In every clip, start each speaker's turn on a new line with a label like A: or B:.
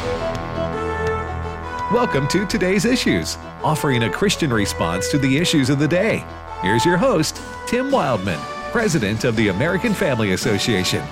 A: Welcome to Today's Issues, offering a Christian response to the issues of the day. Here's your host, Tim Wildman, President of the American Family Association.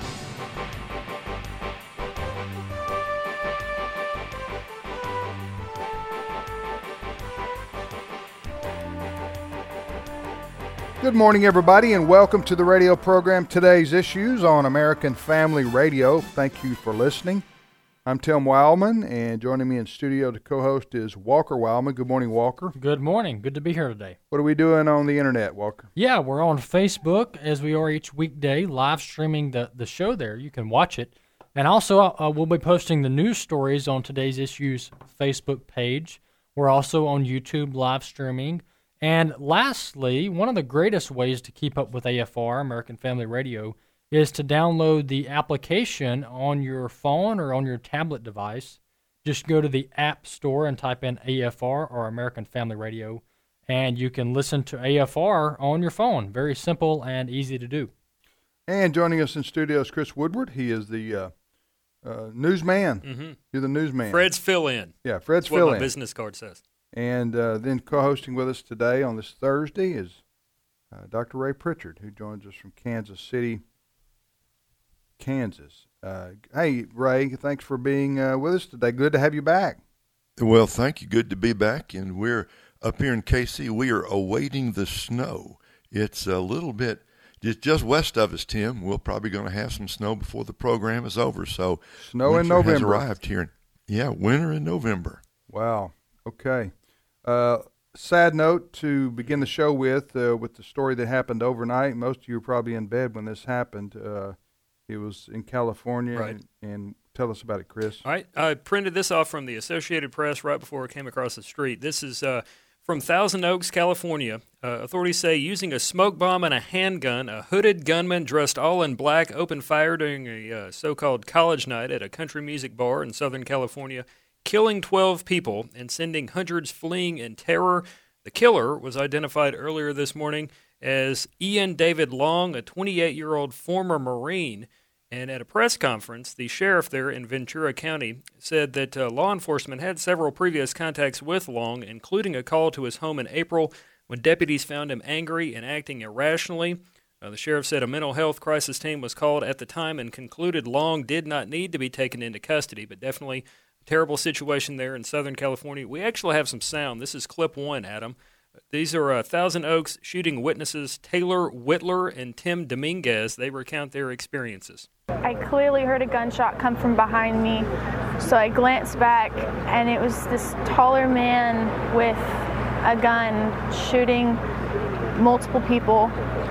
B: Good morning, everybody, and welcome to the radio program Today's Issues on American Family Radio. Thank you for listening. I'm Tim Wildman, and joining me in studio to co-host is Walker Wildman. Good morning, Walker.
C: Good morning. Good to be here today.
B: What are we doing on the internet, Walker?
C: Yeah, we're on Facebook, as we are each weekday, live streaming the show there. You can watch it. And also, we'll be posting the news stories on Today's Issues Facebook page. We're also on YouTube live streaming. And lastly, one of the greatest ways to keep up with AFR, American Family Radio, is to download the application on your phone or on your tablet device. Just go to the App Store and type in AFR or American Family Radio, and you can listen to AFR on your phone. Very simple and easy to do.
B: And joining us in studio is Chris Woodward. He is the newsman.
D: Mm-hmm.
B: You're the newsman.
D: Fred's fill-in.
B: Yeah, Fred's
D: That's what
B: fill-in.
D: my business card says.
B: And then co-hosting with us today on this Thursday is Dr. Ray Pritchard, who joins us from Kansas City, Kansas. Hey, Ray, thanks for being with us today. Good to have you back.
E: Well, thank you. Good to be back. And we're up here in KC. We are awaiting the snow. It's a little bit just west of us, Tim. We're probably going to have some snow before the program is over. So
B: snow in November
E: has arrived here. Yeah, winter in November.
B: Wow. Okay. Sad note to begin the show with the story that happened overnight. Most of you were probably in bed when this happened. It was in California,
D: right.
B: And tell us about it, Chris.
D: All right. I printed this off from the Associated Press right before it came across the street. This is from Thousand Oaks, California. Authorities say using a smoke bomb and a handgun, a hooded gunman dressed all in black opened fire during a so-called college night at a country music bar in Southern California, killing 12 people and sending hundreds fleeing in terror. The killer was identified earlier this morning as Ian David Long, a 28-year-old former Marine. And at a press conference, the sheriff there in Ventura County said that law enforcement had several previous contacts with Long, including a call to his home in April when deputies found him angry and acting irrationally. The sheriff said a mental health crisis team was called at the time and concluded Long did not need to be taken into custody, but definitely a terrible situation there in Southern California. We actually have some sound. This is clip one, Adam. These are Thousand Oaks shooting witnesses Taylor Whitler and Tim Dominguez. They recount their experiences.
F: I clearly heard a gunshot come from behind me, so I glanced back, and it was this taller man with a gun shooting multiple people.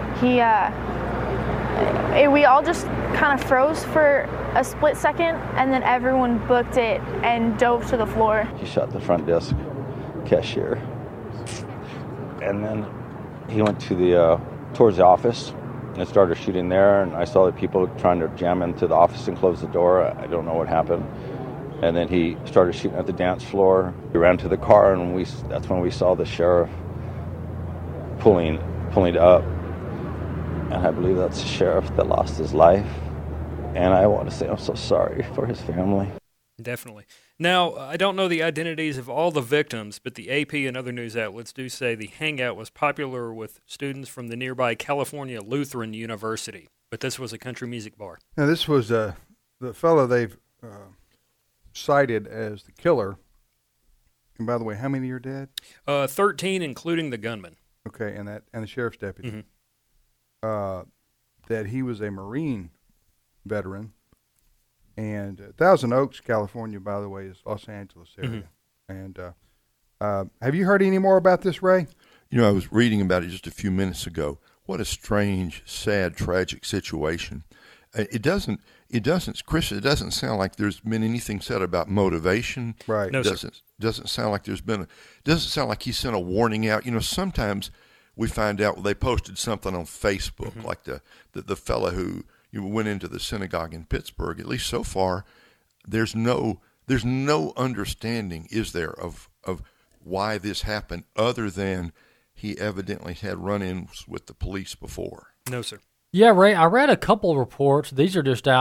F: We all just kind of froze for a split second, and then everyone booked it and dove to the floor.
G: He shot the front desk cashier. And then he went to towards the office and started shooting there. And I saw the people trying to jam into the office and close the door. I don't know what happened. And then he started shooting at the dance floor. We ran to the car, and that's when we saw the sheriff pulling up. And I believe that's the sheriff that lost his life. And I want to say I'm so sorry for his family.
D: Definitely. Now, I don't know the identities of all the victims, but the AP and other news outlets do say the hangout was popular with students from the nearby California Lutheran University. But this was a country music bar.
B: Now, this was the fellow they've cited as the killer. And by the way, how many are dead?
D: 13, including the gunman.
B: Okay, and the sheriff's deputy.
D: Mm-hmm.
B: That he was a Marine veteran. And Thousand Oaks, California, by the way, is Los Angeles area. Mm-hmm. And have you heard any more about this, Ray?
E: You know, I was reading about it just a few minutes ago. What a strange, sad, tragic situation. It doesn't, Chris, it doesn't sound like there's been anything said about motivation.
B: Right.
D: No,
E: doesn't sound like doesn't sound like he sent a warning out. You know, sometimes we find out they posted something on Facebook, mm-hmm. like the fellow who went into the synagogue in Pittsburgh. At least so far, there's no understanding, is there, of why this happened, other than he evidently had run-ins with the police before.
D: No, sir.
C: Yeah, Ray, I read a couple reports. These are just out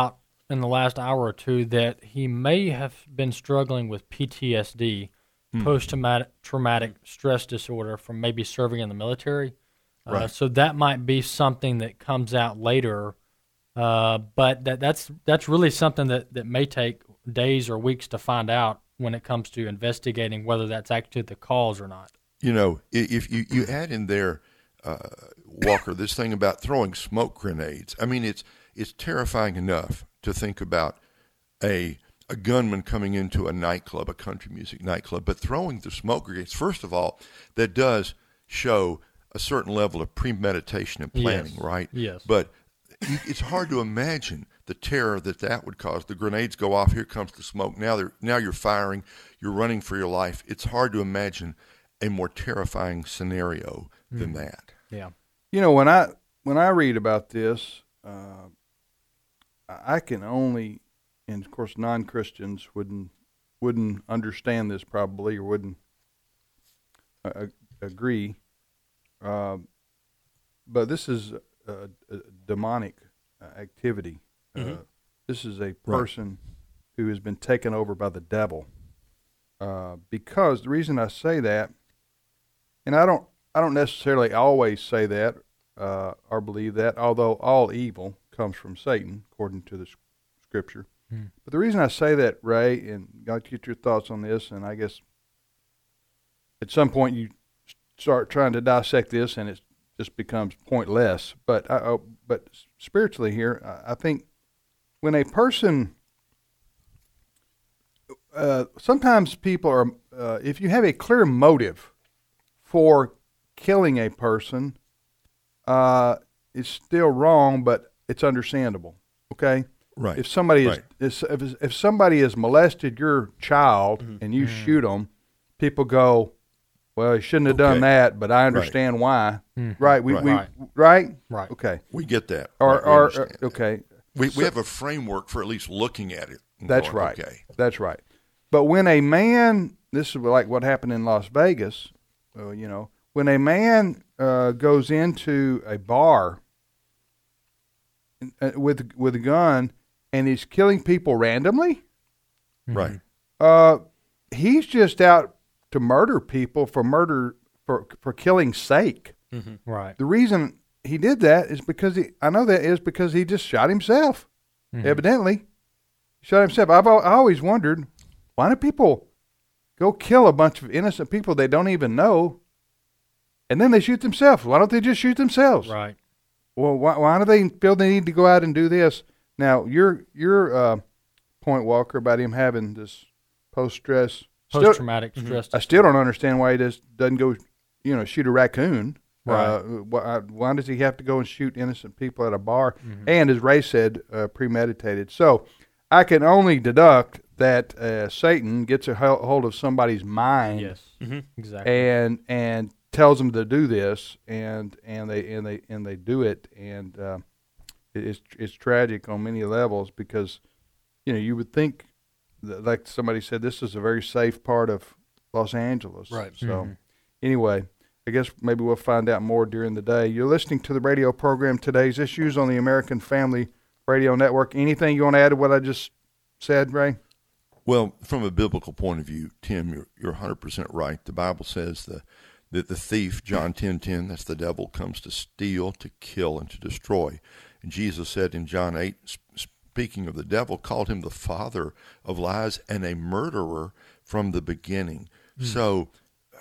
C: in the last hour or two that he may have been struggling with PTSD, post-traumatic stress disorder, from maybe serving in the military.
E: Right.
C: So that might be something that comes out later, but that's really something that may take days or weeks to find out when it comes to investigating whether that's actually the cause or not.
E: You know, if you add in there, Walker, this thing about throwing smoke grenades. I mean, it's terrifying enough to think about a gunman coming into a nightclub, a country music nightclub, but throwing the smoke grenades. First of all, that does show a certain level of premeditation and planning,
C: Yes.
E: right?
C: Yes.
E: But it's hard to imagine the terror that would cause. The grenades go off. Here comes the smoke. Now you're firing. You're running for your life. It's hard to imagine a more terrifying scenario than that.
C: Yeah.
B: You know, when I read about this, I can only, and of course non-Christians wouldn't understand this probably, or wouldn't agree. But this is a demonic activity. This is a person who has been taken over by the devil. Because the reason I say that, and I don't necessarily always say that or believe that, although all evil comes from Satan, according to the Scripture. But the reason I say that, Ray, and I'd like to get your thoughts on this, and I guess at some point you start trying to dissect this, and it just becomes pointless. But spiritually here, I think when a person, sometimes people are, if you have a clear motive for killing a person, it's still wrong, but it's understandable. Okay.
E: Right.
B: If somebody
E: Right.
B: if somebody has molested your child and you shoot them, people go, well, he shouldn't have done
E: Okay.
B: that, but I understand why. Right?
E: Right.
B: Right. Okay.
E: We get that.
B: Or
E: Right, we understand.
B: okay.
E: We have a framework for at least looking at it. and
B: That's
E: going,
B: right.
E: Okay.
B: That's right. But when a man, this is like what happened in Las Vegas, when a man goes into a bar with a gun and he's killing people randomly,
E: Right.
B: he's just out to murder people for killing sake.
C: Right.
B: The reason he did that is because he just shot himself. Evidently, he shot himself. I always wondered, why do people go kill a bunch of innocent people they don't even know, and then they shoot themselves? Why don't they just shoot themselves?
C: Right.
B: Well, why do they feel they need to go out and do this? Now, your point, Walker, about him having this
C: Post-traumatic stress
B: I still don't understand why he doesn't go, shoot a raccoon.
C: Right.
B: Why does he have to go and shoot innocent people at a bar? And as Ray said, premeditated. So I can only deduct that Satan gets a hold of somebody's mind.
C: Yes. Exactly.
B: And tells them to do this, and they do it, and it's tragic on many levels because you would think that, like somebody said, this is a very safe part of Los Angeles.
D: Right.
B: So anyway, I guess maybe we'll find out more during the day. You're listening to the radio program Today's Issues on the American Family Radio Network. Anything you want to add to what I just said, Ray?
E: Well, from a biblical point of view, Tim, you're 100% right. The Bible says that the thief, John 10:10, that's the devil, comes to steal, to kill, and to destroy. And Jesus said in John 8, speaking of the devil, called him the father of lies and a murderer from the beginning. So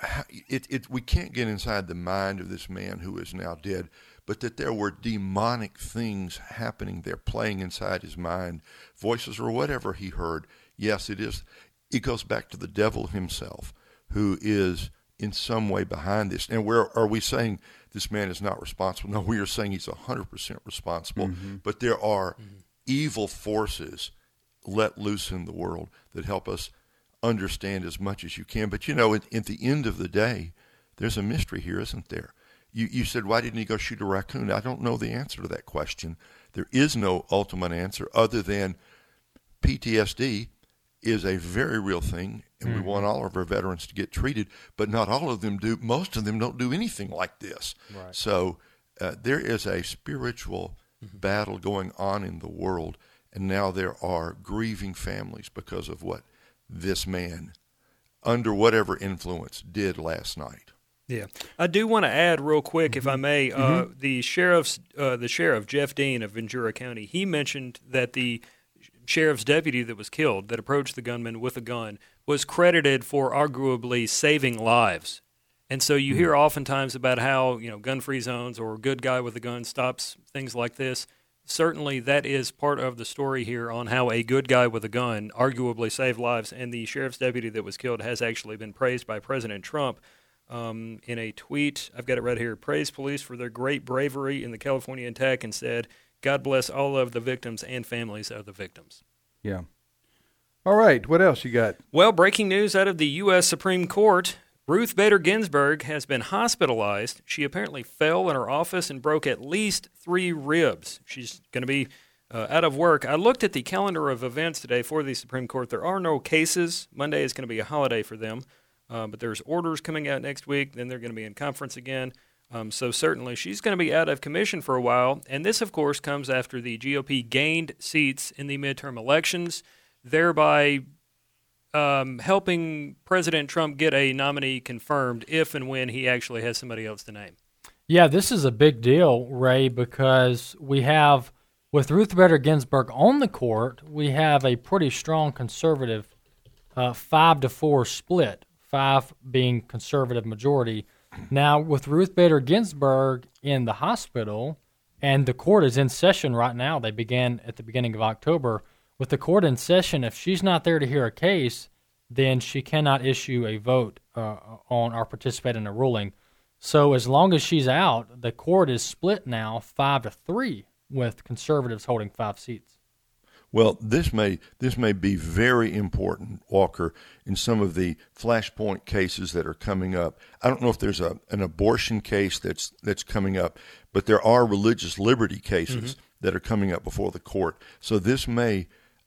E: we can't get inside the mind of this man who is now dead, but that there were demonic things happening there, playing inside his mind, voices or whatever he heard. Yes, it is. It goes back to the devil himself, who is in some way behind this. And where are we saying this man is not responsible? No, we are saying he's 100% responsible. But there are evil forces let loose in the world that help us understand as much as you can. But, at the end of the day, there's a mystery here, isn't there? You said, why didn't he go shoot a raccoon? I don't know the answer to that question. There is no ultimate answer other than PTSD is a very real thing, and we want all of our veterans to get treated, but not all of them do. Most of them don't do anything like this.
C: Right.
E: So there is a spiritual battle going on in the world, and now there are grieving families because of what this man, under whatever influence, did last night.
D: Yeah, I do want to add real quick, if I may, the sheriff Jeff Dean of Ventura County, he mentioned that the sheriff's deputy that was killed, that approached the gunman with a gun, was credited for arguably saving lives. And so you hear oftentimes about how, gun-free zones or a good guy with a gun stops things like this. Certainly that is part of the story here on how a good guy with a gun arguably saved lives. And the sheriff's deputy that was killed has actually been praised by President Trump in a tweet. I've got it right here. Praised police for their great bravery in the California attack and said, God bless all of the victims and families of the victims.
B: Yeah. All right. What else you got?
D: Well, breaking news out of the U.S. Supreme Court. Ruth Bader Ginsburg has been hospitalized. She apparently fell in her office and broke at least 3 ribs. She's going to be out of work. I looked at the calendar of events today for the Supreme Court. There are no cases. Monday is going to be a holiday for them. But there's orders coming out next week. Then they're going to be in conference again. So certainly she's going to be out of commission for a while. And this, of course, comes after the GOP gained seats in the midterm elections, thereby helping President Trump get a nominee confirmed if and when he actually has somebody else to name.
C: Yeah, this is a big deal, Ray, because we have, with Ruth Bader Ginsburg on the court, we have a pretty strong conservative 5-4 split, 5 being conservative majority. Now, with Ruth Bader Ginsburg in the hospital, and the court is in session right now, they began at the beginning of October. With the court in session, if she's not there to hear a case, then she cannot issue a vote on or participate in a ruling. So as long as she's out, the court is split now 5-3, with conservatives holding 5 seats.
E: Well, this may be very important, Walker, in some of the flashpoint cases that are coming up. I don't know if there's an abortion case that's coming up, but there are religious liberty cases that are coming up before the court. So this may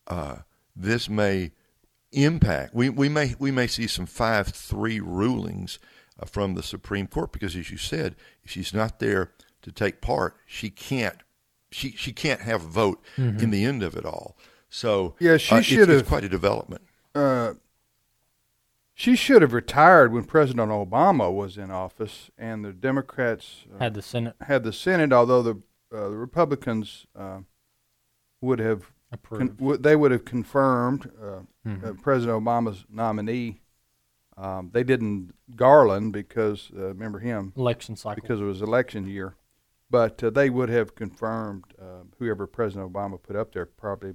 E: impact. We may see some 5-3 rulings from the Supreme Court because, as you said, if she's not there to take part, she can't have a vote in the end of it all. So
B: yeah,
E: it's quite a development.
B: She should have retired when President Obama was in office, and the Democrats
C: Had the Senate.
B: Although the Republicans would have they would have confirmed President Obama's nominee. They didn't Garland because remember him
C: Election cycle.
B: because it was election year. But they would have confirmed whoever President Obama put up there, probably,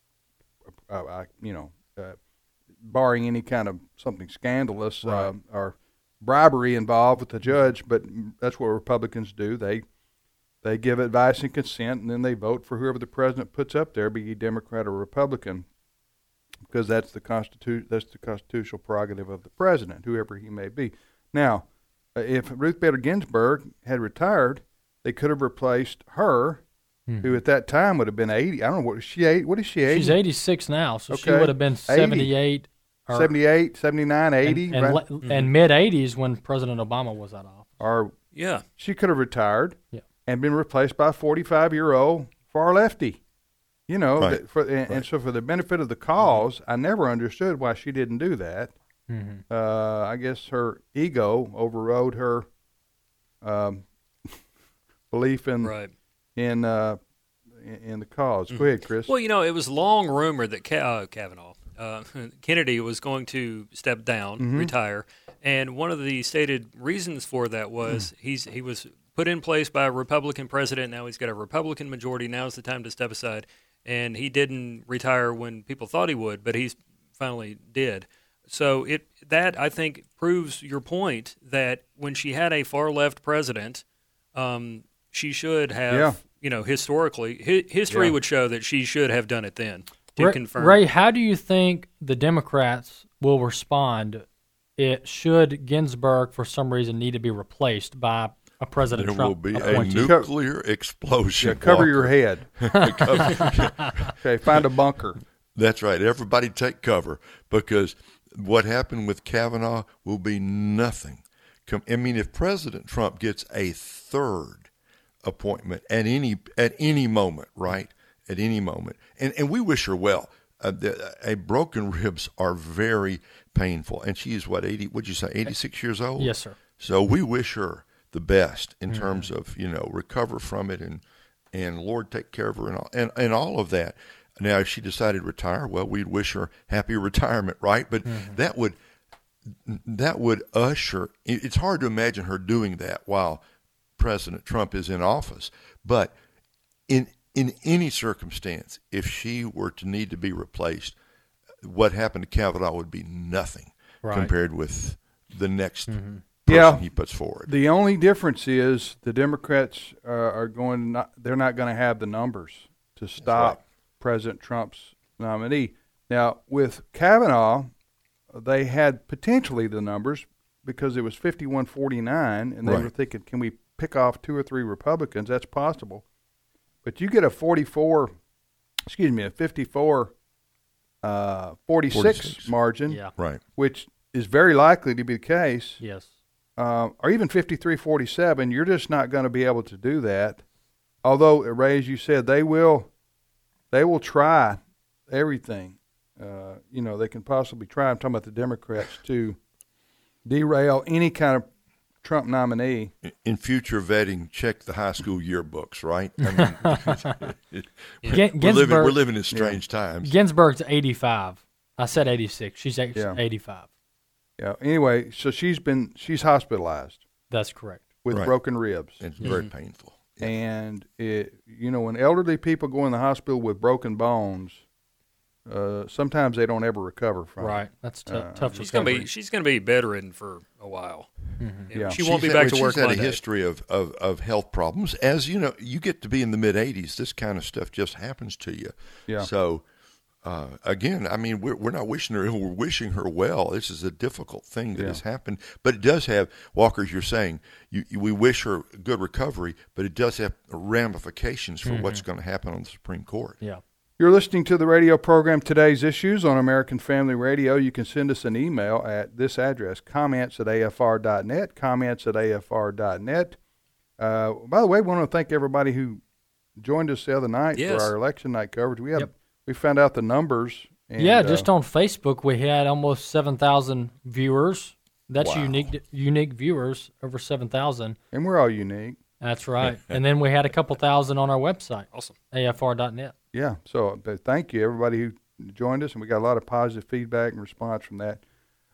B: barring any kind of something scandalous or bribery involved with the judge. But that's what Republicans do. They give advice and consent, and then they vote for whoever the president puts up there, be he Democrat or Republican, because that's the constitutional prerogative of the president, whoever he may be. Now, if Ruth Bader Ginsburg had retired, they could have replaced her, who at that time would have been 80. I don't know, what is she 80?
C: She's 86 now, so she would have been 78.
B: 78, 79, 80.
C: And mid-80s when President Obama was out of office.
B: She could have retired and been replaced by a 45-year-old far lefty. And so for the benefit of the cause, I never understood why she didn't do that. I guess her ego overrode her belief in the cause. Go ahead, Chris.
D: Well, it was long rumored that Kennedy was going to step down, retire, and one of the stated reasons for that was he was put in place by a Republican president. Now he's got a Republican majority. Now's the time to step aside, and he didn't retire when people thought he would, but he finally did. So that I think proves your point that when she had a far left president, she should have, historically, history would show that she should have done it then to confirm.
C: Ray, how do you think the Democrats will respond should Ginsburg, for some reason, need to be replaced by a President Trump?
E: There will be a nuclear explosion.
B: Yeah, cover your head. Okay, find a bunker.
E: That's right. Everybody take cover, because what happened with Kavanaugh will be nothing. I mean, if President Trump gets a third appointment at any moment, right? At any moment, and we wish her well. Broken ribs are very painful, and she's what 80? Would you say 86 years old?
C: Yes, sir.
E: So we wish her the best in terms of recover from it and Lord take care of her and all of that. Now, if she decided to retire, well, we'd wish her happy retirement, right? But that would usher. It's hard to imagine her doing that while President Trump is in office, but in any circumstance, if she were to need to be replaced, what happened to Kavanaugh would be nothing compared with the next person he puts forward.
B: The only difference is the Democrats they're not going to have the numbers to stop President Trump's nominee. Now, with Kavanaugh, they had potentially the numbers because it was 51-49, and they were thinking, can we pick off 2 or 3 Republicans? That's possible. But you get a 54-46 margin, which is very likely to be the case.
C: Yes.
B: Or even 53-47, you're just not going to be able to do that. Although, Ray, as you said, they will try everything. They can possibly try. I'm talking about the Democrats to derail any kind of Trump nominee.
E: In future vetting, check the high school yearbooks, right? We're living in strange times.
C: Ginsburg's 85. I said 86. She's 85.
B: Yeah. Anyway, so she's hospitalized.
C: That's correct.
B: With broken ribs.
E: It's very painful. Yeah.
B: And when elderly people go in the hospital with broken bones, sometimes they don't ever recover from it.
C: Right. That's tough.
D: She's going to be bedridden for a while.
C: Mm-hmm.
B: Yeah.
D: She won't be back to work
E: She's had
D: Monday.
E: a history of health problems. As you know, you get to be in the mid-80s, this kind of stuff just happens to you.
B: Yeah.
E: So, again, I mean, we're not wishing her ill. We're wishing her well. This is a difficult thing that has happened. But it does have, Walker, as you're saying, we wish her good recovery, but it does have ramifications for what's going to happen on the Supreme Court.
C: Yeah.
B: You're listening to the radio program Today's Issues on American Family Radio. You can send us an email at this address, comments@afr.net, comments@afr.net. By the way, we want to thank everybody who joined us the other night for our election night coverage. We found out the numbers. And,
C: just on Facebook, we had almost 7,000 viewers. That's unique viewers, over 7,000.
B: And we're all unique.
C: That's right. And then we had a couple thousand on our website.
D: Awesome.
B: Yeah,
C: AFR.net.
B: so thank you, everybody who joined us, and we got a lot of positive feedback and response from that.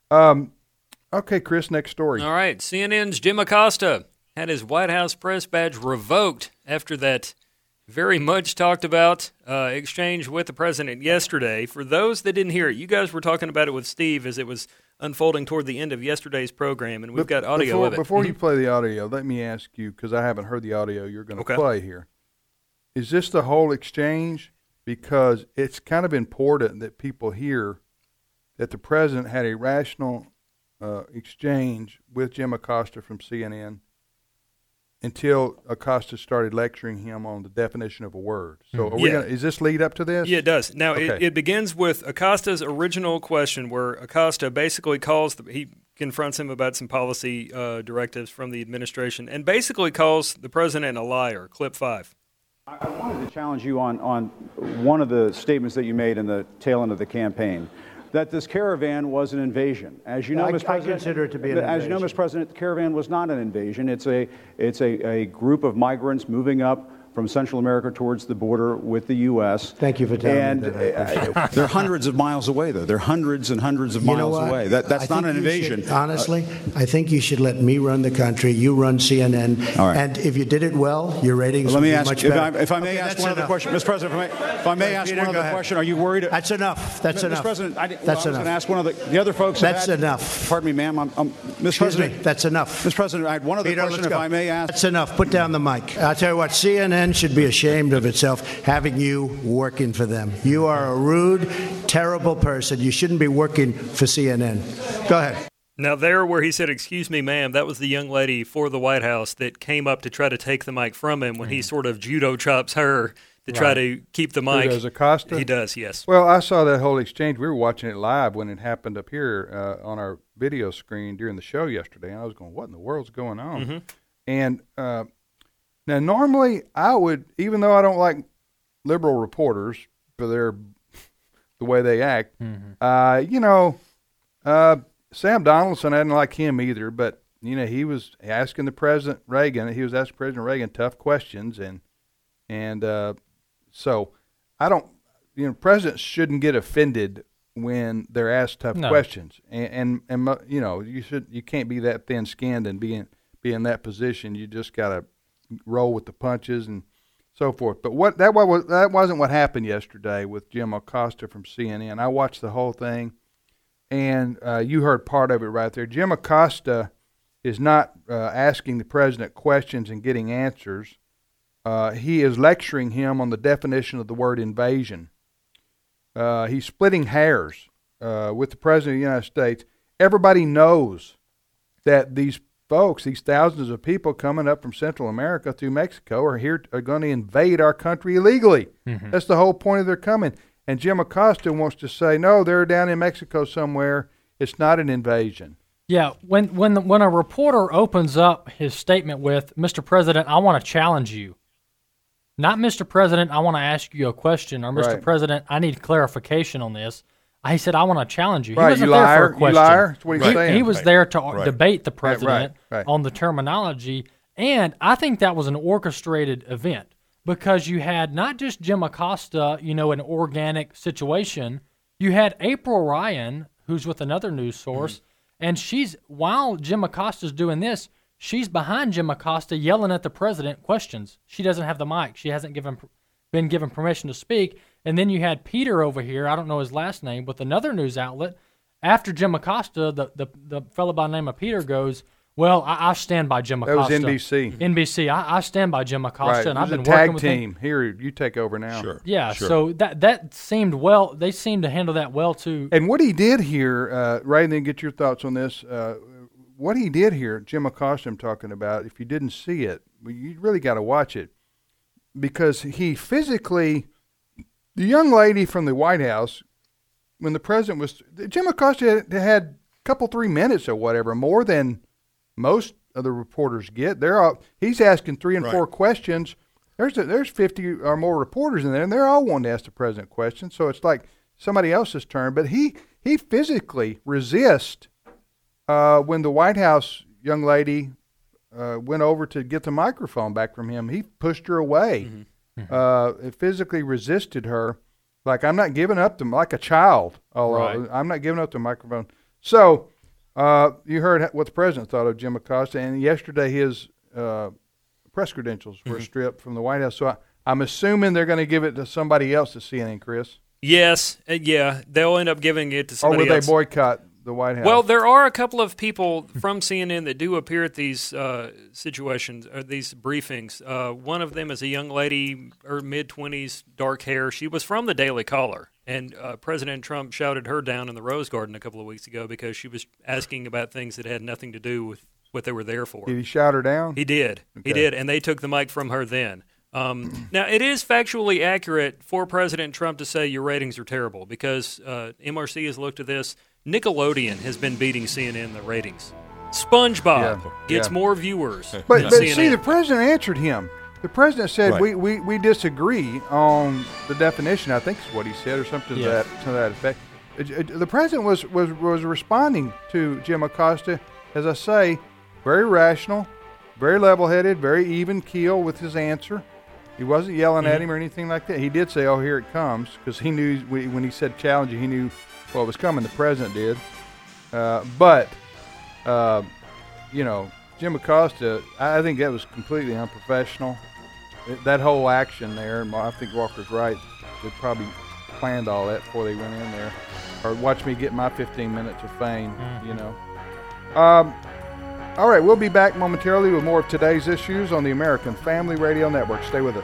B: Okay, Chris, next story.
D: All right, CNN's Jim Acosta had his White House press badge revoked after that very much talked about exchange with the president yesterday. For those that didn't hear it, you guys were talking about it with Steve as it was unfolding toward the end of yesterday's program, and we've got audio of it.
B: Before you play the audio, let me ask you, because I haven't heard the audio you're going to play here. Is this the whole exchange? Because it's kind of important that people hear that the president had a rational exchange with Jim Acosta from CNN until Acosta started lecturing him on the definition of a word. So is this lead up to this?
D: Yeah, it does. Now, it begins with Acosta's original question where Acosta basically he confronts him about some policy directives from the administration and basically calls the president a liar. Clip 5.
H: I wanted to challenge you on one of the statements that you made in the tail end of the campaign, that this caravan was an invasion. As you know, Mr. President,
I: I consider it to be an invasion.
H: As you know, Mr. President, the caravan was not an invasion. It's a group of migrants moving up from Central America towards the border with the U.S.
I: Thank you for telling me that.
H: They're hundreds of miles away, though. They're hundreds and hundreds of miles away. That's not an invasion.
I: Honestly, I think you should let me run the country. You run CNN.
H: All right.
I: And if you did it well, your ratings would be much better.
H: If I may ask one other question, Mr. President, if I may ask one other question, are you worried?
I: That's enough. That's enough.
H: Mr. President, I was
I: enough.
H: going to ask one of the other folks.
I: That's enough.
H: Pardon me, ma'am. Mr. President,
I: that's enough.
H: Mr. President, I had one other question, if I may ask.
I: That's enough. Put down the mic. I'll tell you what, CNN should be ashamed of itself having you working for them. You are a rude, terrible person. You shouldn't be working for CNN. Go ahead.
D: Now there where he said, "Excuse me, ma'am," that was the young lady for the White House that came up to try to take the mic from him when he sort of judo chops her to try to keep the mic.
B: Who does, Acosta?
D: He does, yes.
B: Well, I saw that whole exchange. We were watching it live when it happened up here on our video screen during the show yesterday, and I was going, what in the world's going on? Mm-hmm. And now, normally I would, even though I don't like liberal reporters, for the way they act. Sam Donaldson, I didn't like him either, but he was asking President Reagan tough questions, and so I don't. Presidents shouldn't get offended when they're asked tough questions, and you can't be that thin-skinned and be in that position. You just got to roll with the punches and so forth. But that wasn't what happened yesterday with Jim Acosta from CNN. I watched the whole thing, and you heard part of it right there. Jim Acosta is not asking the president questions and getting answers. He is lecturing him on the definition of the word invasion. He's splitting hairs with the president of the United States. Everybody knows that these folks, these thousands of people coming up from Central America through Mexico are going to invade our country illegally. Mm-hmm. That's the whole point of their coming. And Jim Acosta wants to say, no, they're down in Mexico somewhere. It's not an invasion.
C: Yeah, when a reporter opens up his statement with, Mr. President, I want to challenge you. Not, Mr. President, I want to ask you a question, or Mr. President, I need clarification on this. He said, I want to challenge you. He wasn't there for a question.
B: You liar. That's what he's saying.
C: He was there to debate the president on the terminology, and I think that was an orchestrated event because you had not just Jim Acosta, an organic situation. You had April Ryan, who's with another news source, and while Jim Acosta's doing this, she's behind Jim Acosta yelling at the president questions. She doesn't have the mic. She hasn't been given permission to speak. And then you had Peter over here, I don't know his last name, with another news outlet. After Jim Acosta, the fellow by the name of Peter goes, well, I stand by Jim Acosta.
B: That was NBC.
C: NBC. I stand by Jim Acosta, and I've been
B: working
C: with
B: him. Here, you take over now.
E: Sure.
C: Yeah, sure. So that seemed well. They seemed to handle that well, too.
B: And what he did here, Ray, and then get your thoughts on this, what he did here, Jim Acosta I'm talking about, if you didn't see it, you really got to watch it, because he physically, the young lady from the White House, when the president was, Jim Acosta had a couple, 3 minutes or whatever, more than most of the reporters get. He's asking 3 and 4 questions. There's 50 or more reporters in there, and they're all wanting to ask the president questions, so it's like somebody else's turn. But he physically resists when the White House young lady went over to get the microphone back from him. He pushed her away. Mm-hmm. Physically resisted her, like, I'm not giving up to, like a child. I'm not giving up the microphone. So you heard what the president thought of Jim Acosta, and yesterday his press credentials were stripped from the White House. So I'm assuming they're going to give it to somebody else at CNN, Chris.
D: Yes, they'll end up giving it to somebody else.
B: Or will they boycott the White House?
D: Well, there are a couple of people from CNN that do appear at these situations, or these briefings. One of them is a young lady, her mid-20s, dark hair. She was from the Daily Caller, and President Trump shouted her down in the Rose Garden a couple of weeks ago because she was asking about things that had nothing to do with what they were there for.
B: Did he shout her down?
D: He did. Okay. He did, and they took the mic from her then. Now, it is factually accurate for President Trump to say your ratings are terrible because MRC has looked at this. Nickelodeon has been beating CNN in the ratings. SpongeBob gets more viewers.
B: But see, the president answered him. The president said, we disagree on the definition, I think is what he said, or something to that effect. The president was responding to Jim Acosta, as I say, very rational, very level-headed, very even keel with his answer. He wasn't yelling at him or anything like that. He did say, oh, here it comes, because he knew when he said challenge, he knew what was coming. The president did. But Jim Acosta, I think that was completely unprofessional. That whole action there, and I think Walker's right, they probably planned all that before they went in there. Or watch me get my 15 minutes of fame, All right, we'll be back momentarily with more of today's issues on the American Family Radio Network. Stay with us.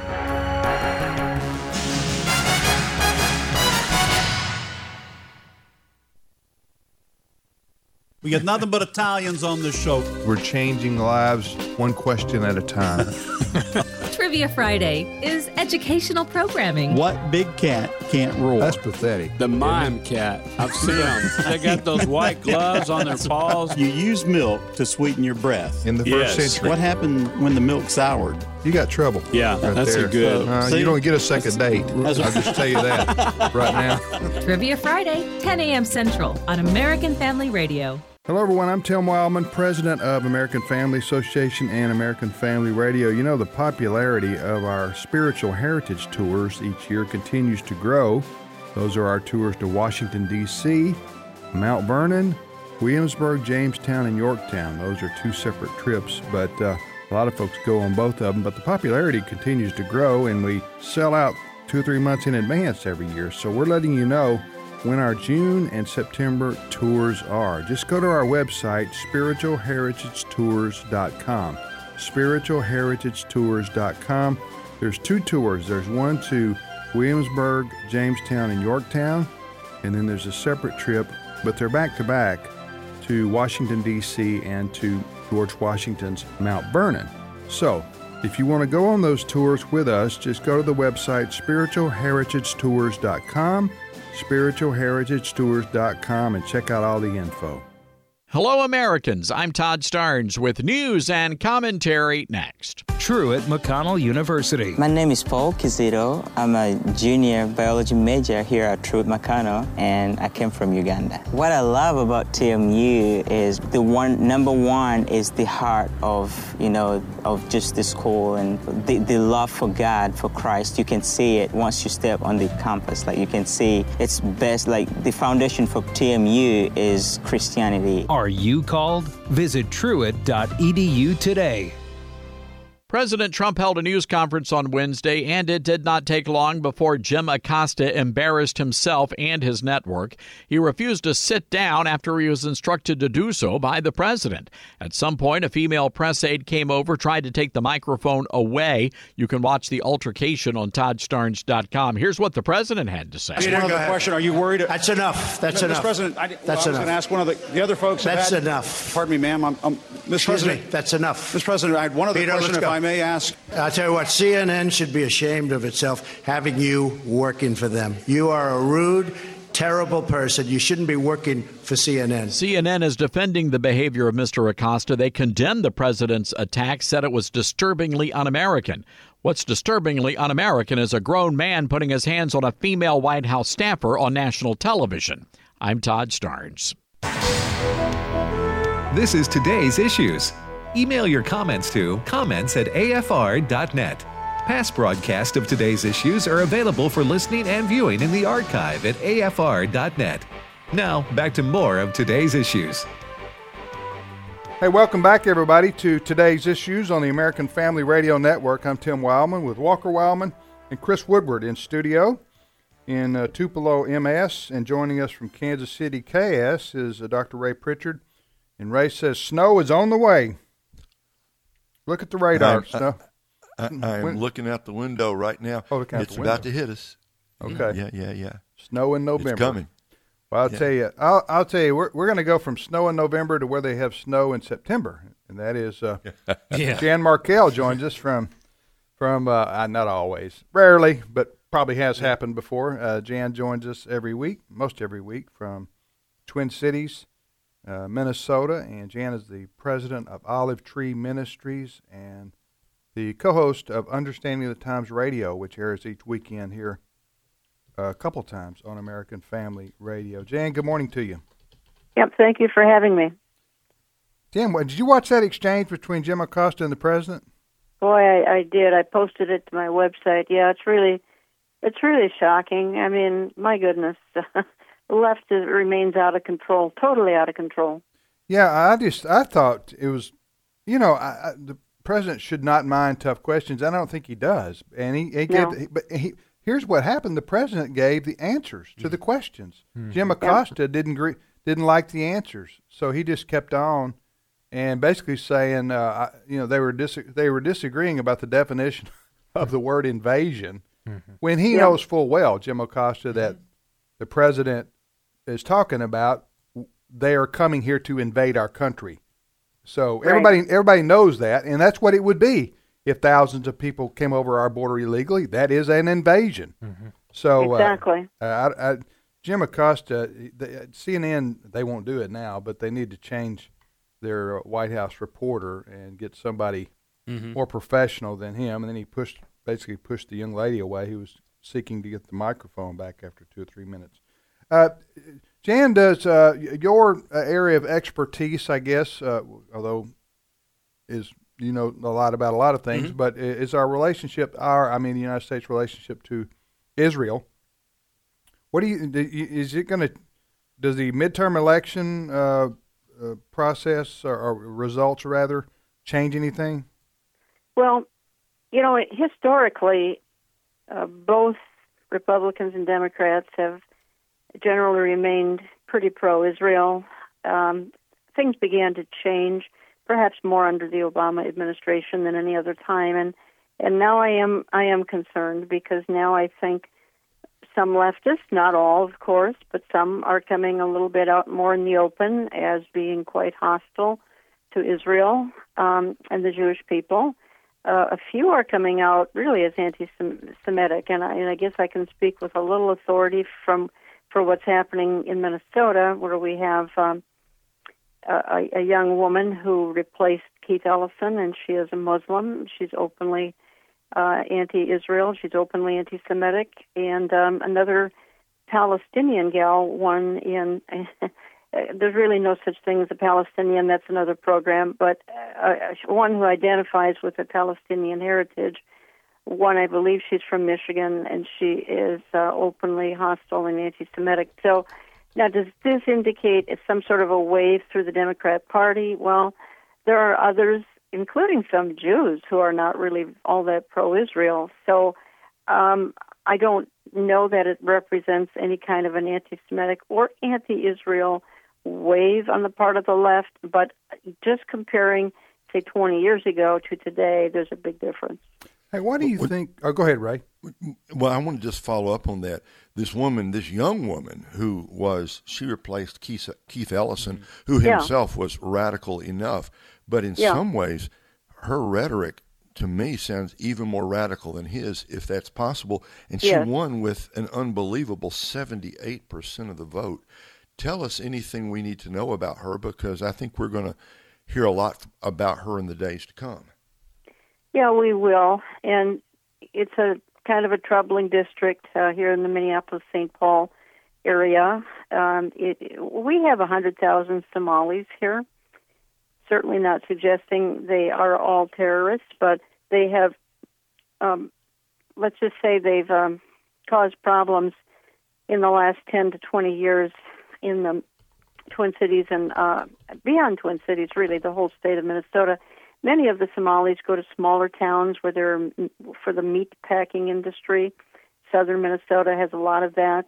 J: We got nothing but Italians on this show.
K: We're changing lives one question at a time.
L: It's
J: Trivia Friday is educational programming.
K: What big cat can't roar?
B: That's pathetic.
L: The mime cat. I've seen them. They got those white gloves on their paws.
K: You use milk to sweeten your breath.
B: In the first century.
K: What happened when the milk soured?
B: You got trouble.
L: Yeah,
B: right
L: that's
B: there.
L: a good.
B: You don't get a second date. I'll just tell you that right now.
J: Trivia Friday, 10 a.m. Central on American Family Radio.
B: Hello, everyone. I'm Tim Wildman, president of American Family Association and American Family Radio. You know, the popularity of our spiritual heritage tours each year continues to grow. Those are our tours to Washington, D.C., Mount Vernon, Williamsburg, Jamestown, and Yorktown. Those are two separate trips, but a lot of folks go on both of them. But the popularity continues to grow, and we sell out 2 or 3 months in advance every year. So we're letting you know when our June and September tours are. Just go to our website, spiritualheritagetours.com. spiritualheritagetours.com. There's 2 tours. There's one to Williamsburg, Jamestown, and Yorktown, and then there's a separate trip, but they're back-to-back to Washington, D.C. and to George Washington's Mount Vernon. So, if you want to go on those tours with us, just go to the website, spiritualheritagetours.com, spiritualheritagetours.com, and check out all the info.
M: Hello, Americans. I'm Todd Starnes with news and commentary next.
N: Truett McConnell University.
O: My name is Paul Kizito. I'm a junior biology major here at Truett McConnell, and I came from Uganda. What I love about TMU is number one is the heart of just the school and the love for God, for Christ. You can see it once you step on the campus. Like, you can see it's best, like the foundation for TMU is Christianity.
N: Are you called? Visit truett.edu today.
M: President Trump held a news conference on Wednesday, and it did not take long before Jim Acosta embarrassed himself and his network. He refused to sit down after he was instructed to do so by the president. At some point, a female press aide came over, tried to take the microphone away. You can watch the altercation on ToddStarnes.com. Here's what the president had to say.
H: Peter, one other question. Are you worried?
I: That's enough. That's enough.
H: Mr. President, I was
I: enough.
H: going to ask one of the other folks.
I: That's enough.
H: Pardon me, ma'am. Mr. President,
I: that's enough.
H: Mr. President, I had one other question, if I may ask.
I: I'll tell you what, CNN should be ashamed of itself having you working for them. You are a rude, terrible person. You shouldn't be working for CNN.
M: CNN is defending the behavior of Mr. Acosta. They condemned the president's attack, said it was disturbingly un-American. What's disturbingly un-American is a grown man putting his hands on a female White House staffer on national television. I'm Todd Starnes.
A: This is Today's Issues. Email your comments to comments@afr.net. Past broadcasts of Today's Issues are available for listening and viewing in the archive at afr.net. Now, back to more of Today's Issues.
B: Hey, welcome back, everybody, to Today's Issues on the American Family Radio Network. I'm Tim Wildman with Walker Wildman and Chris Woodward in studio in Tupelo, MS. And joining us from Kansas City, KS, is Dr. Ray Pritchard. And Ray says snow is on the way. Look at the radar.
E: I'm looking out the window right now.
B: Oh, look out
E: it's
B: the window.
E: about to hit us.
B: Okay.
E: Yeah.
B: Snow in November.
E: It's coming.
B: Well, I'll tell you, we're going to go from snow in November to where they have snow in September, and that is Jan Markell joins us from not always, rarely, but probably has happened before. Jan joins us most every week from Twin Cities, Minnesota, and Jan is the president of Olive Tree Ministries and the co-host of Understanding the Times Radio, which airs each weekend here a couple times on American Family Radio. Jan, good morning to you.
P: Yep, thank you for having me.
B: Jan, did you watch that exchange between Jim Acosta and the president?
P: Boy, I did. I posted it to my website. Yeah, it's really shocking. I mean, my goodness. The left remains out of control, totally out of control.
B: Yeah, I thought it was, the president should not mind tough questions. I don't think he does. And here's what happened. The president gave the answers to the questions. Jim Acosta didn't like the answers, so he just kept on and basically saying, they were disagreeing about the definition of the word invasion when he knows full well, Jim Acosta, that the president is talking about they are coming here to invade our country. So everybody knows that, and that's what it would be if thousands of people came over our border illegally, that is an invasion.
C: Mm-hmm.
B: So
P: exactly.
B: Jim Acosta, CNN, they won't do it now, but they need to change their White House reporter and get somebody more professional than him. And then he basically pushed the young lady away who was seeking to get the microphone back after 2 or 3 minutes. Jan, does your area of expertise, I guess, although is you know a lot about a lot of things, but is our relationship, the United States relationship to Israel? What does the midterm election process or results rather change anything?
P: Well, you know, historically, both Republicans and Democrats have generally remained pretty pro-Israel. Things began to change, perhaps more under the Obama administration than any other time, and now I am concerned because now I think some leftists, not all, of course, but some are coming a little bit out more in the open as being quite hostile to Israel and the Jewish people. A few are coming out really as anti-Semitic, and I guess I can speak with a little authority for what's happening in Minnesota, where we have a young woman who replaced Keith Ellison, and she is a Muslim. She's openly anti-Israel. She's openly anti-Semitic, and another Palestinian gal, one in. There's really no such thing as a Palestinian. That's another program, but one who identifies with a Palestinian heritage. One, I believe she's from Michigan, and she is openly hostile and anti-Semitic. So now, does this indicate some sort of a wave through the Democrat Party? Well, there are others, including some Jews, who are not really all that pro-Israel. So I don't know that it represents any kind of an anti-Semitic or anti-Israel wave on the part of the left, but just comparing, say, 20 years ago to today, there's a big difference.
B: Hey, what do you think? Oh, go ahead, Ray.
E: Well, I want to just follow up on that. This young woman she replaced Keith Ellison, who himself was radical enough. But in some ways, her rhetoric, to me, sounds even more radical than his, if that's possible. And she won with an unbelievable 78% of the vote. Tell us anything we need to know about her, because I think we're going to hear a lot about her in the days to come.
P: Yeah, we will. And it's a kind of a troubling district here in the Minneapolis-St. Paul area. We have 100,000 Somalis here. Certainly not suggesting they are all terrorists, but they have, let's just say they've caused problems in the last 10 to 20 years in the Twin Cities and beyond Twin Cities, really, the whole state of Minnesota. Many of the Somalis go to smaller towns where they're for the meat packing industry. Southern Minnesota has a lot of that.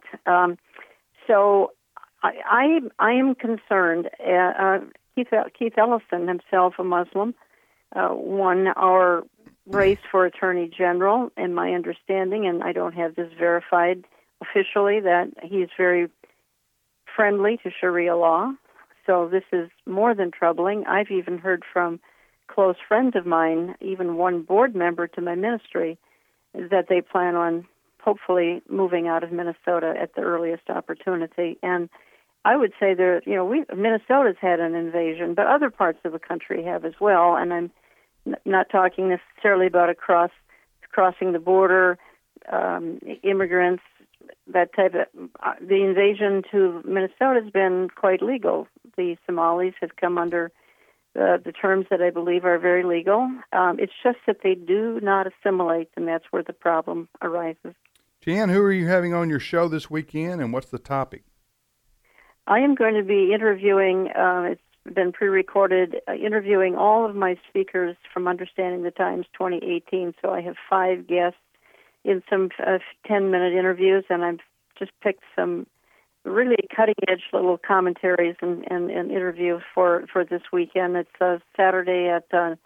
P: So I am concerned. Keith Ellison, himself a Muslim, won our race for Attorney General, in my understanding, and I don't have this verified officially, that he's very friendly to Sharia law. So this is more than troubling. I've even heard from close friends of mine, even one board member to my ministry, that they plan on hopefully moving out of Minnesota at the earliest opportunity. And I would say Minnesota's had an invasion, but other parts of the country have as well. And I'm not talking necessarily about crossing the border, immigrants, that type of. The invasion to Minnesota has been quite legal. The Somalis have come under the terms that I believe are very legal. It's just that they do not assimilate, and that's where the problem arises.
B: Jan, who are you having on your show this weekend, and what's the topic?
P: I am going to be interviewing, it's been pre-recorded, interviewing all of my speakers from Understanding the Times 2018. So I have 5 guests in some 10-minute interviews, and I've just picked some really cutting-edge little commentaries and interviews for this weekend. It's Saturday at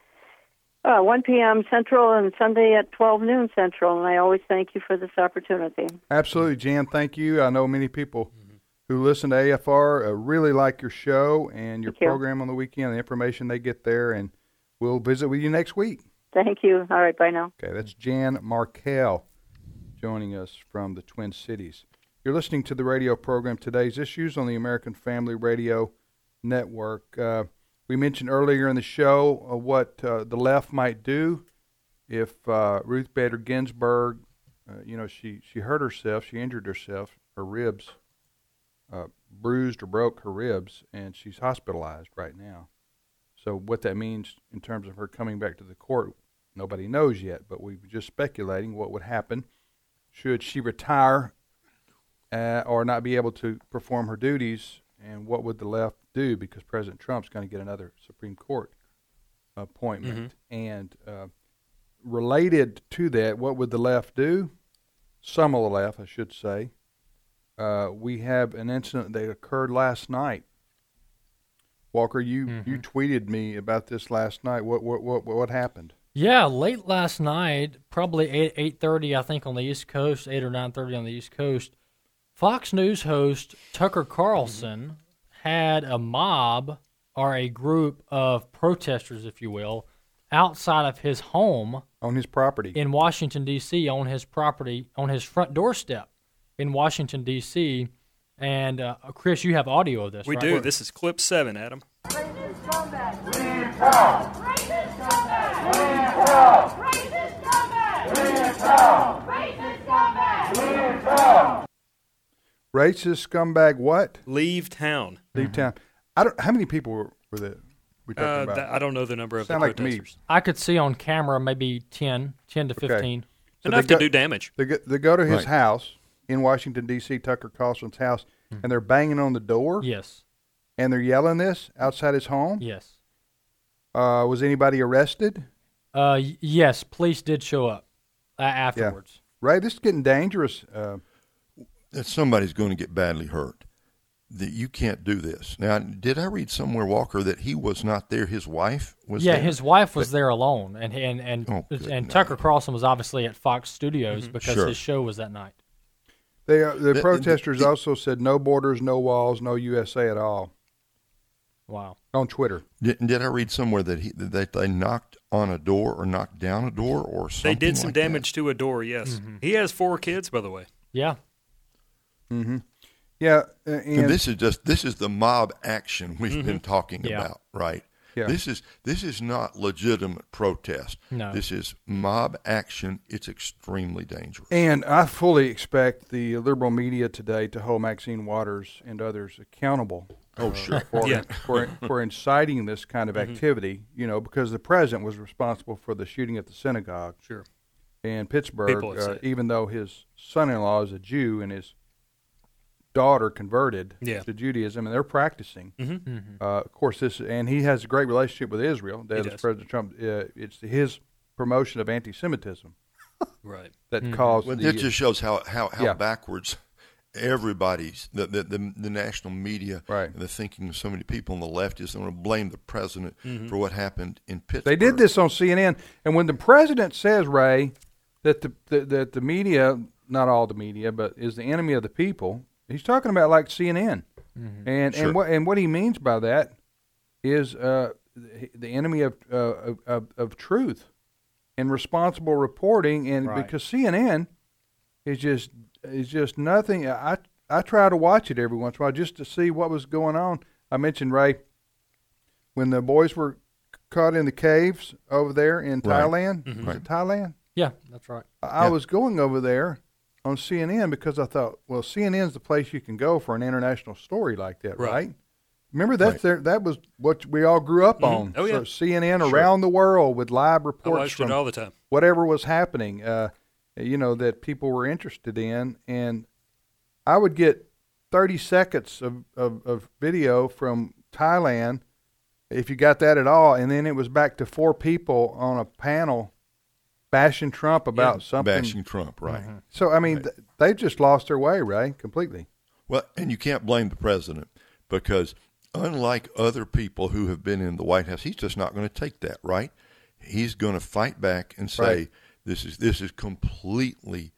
P: 1 p.m. Central and Sunday at 12 noon Central, and I always thank you for this opportunity.
B: Absolutely, Jan. Thank you. I know many people who listen to AFR really like your show and your program on the weekend, the information they get there, and we'll visit with you next week.
P: Thank you. All right, bye now.
B: Okay, that's Jan Markell joining us from the Twin Cities. You're listening to the radio program Today's Issues on the American Family Radio Network. We mentioned earlier in the show what the left might do if Ruth Bader Ginsburg, she hurt herself, she injured herself, her ribs bruised or broke her ribs, and she's hospitalized right now. So what that means in terms of her coming back to the court, nobody knows yet, but we're just speculating what would happen should she retire or not be able to perform her duties, and what would the left do, because President Trump's going to get another Supreme Court appointment. And related to that, what would the left do? Some of the left, I should say. We have an incident that occurred last night. Walker, you tweeted me about this last night. What happened?
C: Yeah, late last night, probably 8:30, I think, on the East Coast, 8 or 9:30 on the East Coast. Fox News host Tucker Carlson had a mob, or a group of protesters, if you will, outside of his home.
B: On his property.
C: In Washington, D.C., on his property, on his front doorstep in Washington, D.C., and Chris, you have audio of this,
D: We
C: right?
D: do. This is clip 7, Adam.
B: Racist scumbag what?
D: Leave town.
B: Leave town. How many people were there? We talking about?
D: I don't know the number of
B: Sound
D: the
B: like me.
D: protesters.
C: I could see on camera maybe 10 to 15.
B: So
D: Enough to do damage.
B: They go to his house in Washington, D.C., Tucker Carlson's house, and they're banging on the door?
C: Yes.
B: And they're yelling this outside his home?
C: Yes.
B: Was anybody arrested?
C: Yes, police did show up afterwards.
B: Yeah. Right, this is getting dangerous.
E: That somebody's going to get badly hurt. That you can't do this. Now, did I read somewhere, Walker, that he was not there? His wife was there?
C: Yeah, his wife was there alone, and Tucker Carlson was obviously at Fox Studios because his show was that night.
B: The protesters also said no borders, no walls, no USA at all.
C: Wow.
B: On Twitter.
E: Did I read somewhere that they knocked on a door or knocked down a door or something?
D: They did some
E: like
D: damage to a door, yes. He has 4 kids, by the way.
C: Yeah.
B: Mm-hmm. Yeah.
E: And this is the mob action we've been talking about, right?
B: Yeah.
E: This is not legitimate protest.
C: No.
E: This is mob action. It's extremely dangerous.
B: And I fully expect the liberal media today to hold Maxine Waters and others accountable.
E: Oh, sure.
B: For inciting this kind of activity, because the president was responsible for the shooting at the synagogue.
D: Sure.
B: In Pittsburgh, even though his son-in-law is a Jew and his daughter converted to Judaism, and they're practicing. Of course, and he has a great relationship with Israel. That is President Trump. It's his promotion of anti-Semitism,
D: right?
B: That caused.
E: Well, it just shows how backwards everybody's the national media and the thinking of so many people on the left is. They want to blame the president for what happened in Pittsburgh.
B: They did this on CNN, and when the president says, Ray, that the media, not all the media, but is the enemy of the people. He's talking about like CNN, and what he means by that is the enemy of truth and responsible reporting, and because CNN is just nothing. I try to watch it every once in a while just to see what was going on. I mentioned, Ray, when the boys were caught in the caves over there in Thailand.
C: Mm-hmm.
B: Is it Thailand?
C: Yeah, that's right.
B: I was going over there on CNN because I thought, well, CNN's the place you can go for an international story like that, right? Remember that was what we all grew up on.
D: Oh, yeah.
B: So CNN around the world with live reports
D: I watched it all the time.
B: Whatever was happening, that people were interested in, and I would get 30 seconds of video from Thailand, if you got that at all, and then it was back to 4 people on a panel bashing Trump about something.
E: Bashing Trump, right.
B: Mm-hmm. So, I mean, they've just lost their way, right? Completely.
E: Well, and you can't blame the president because unlike other people who have been in the White House, he's just not going to take that, right? He's going to fight back and say, this is completely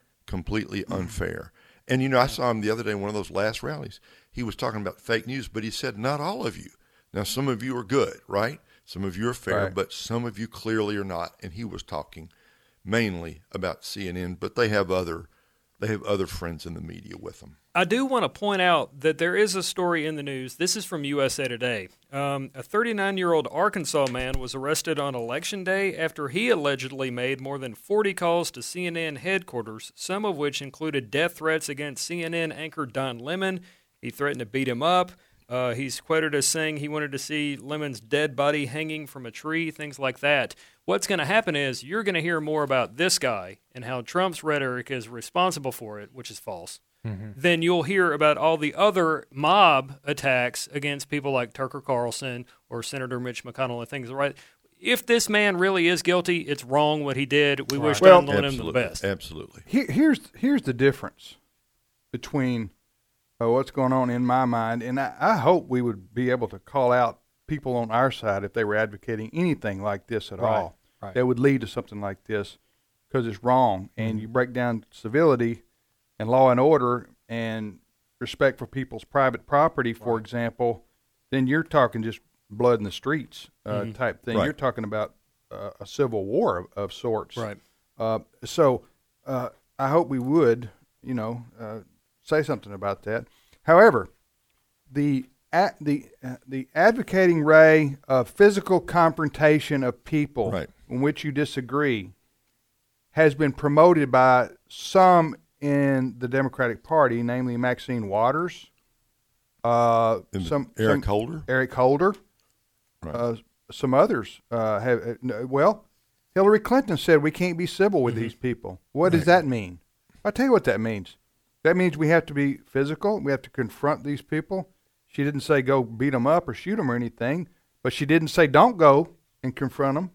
E: unfair. And, I saw him the other day in one of those last rallies. He was talking about fake news, but he said, not all of you. Now, some of you are good, right? Some of you are fair,
B: Right.
E: but some of you clearly are not. And he was talking mainly about CNN, but they have other friends in the media with them.
D: I do want to point out that there is a story in the news. This is from USA Today. A 39-year-old Arkansas man was arrested on Election Day after he allegedly made more than 40 calls to CNN headquarters, some of which included death threats against CNN anchor Don Lemon. He threatened to beat him up. He's quoted as saying he wanted to see Lemon's dead body hanging from a tree, things like that. What's going to happen is you're going to hear more about this guy and how Trump's rhetoric is responsible for it, which is false. Then you'll hear about all the other mob attacks against people like Tucker Carlson or Senator Mitch McConnell and things. Right? If this man really is guilty, it's wrong what he did. We wish Don Lemon the best.
E: Absolutely.
B: Here's the difference between what's going on in my mind, and I hope we would be able to call out people on our side if they were advocating anything like this at all that would lead to something like this, because it's wrong. And you break down civility and law and order and respect for people's private property, for example, then you're talking just blood in the streets type thing.
E: Right.
B: You're talking about a civil war of sorts.
D: Right.
B: So I hope we would, say something about that. However, the advocating, Ray, of physical confrontation of people in which you disagree has been promoted by some in the Democratic Party, namely Maxine Waters,
E: Eric
B: Holder, some others have. Well, Hillary Clinton said we can't be civil with these people. What does that mean? I'll tell you what that means. That means we have to be physical. We have to confront these people. She didn't say go beat them up or shoot them or anything, but she didn't say don't go and confront them.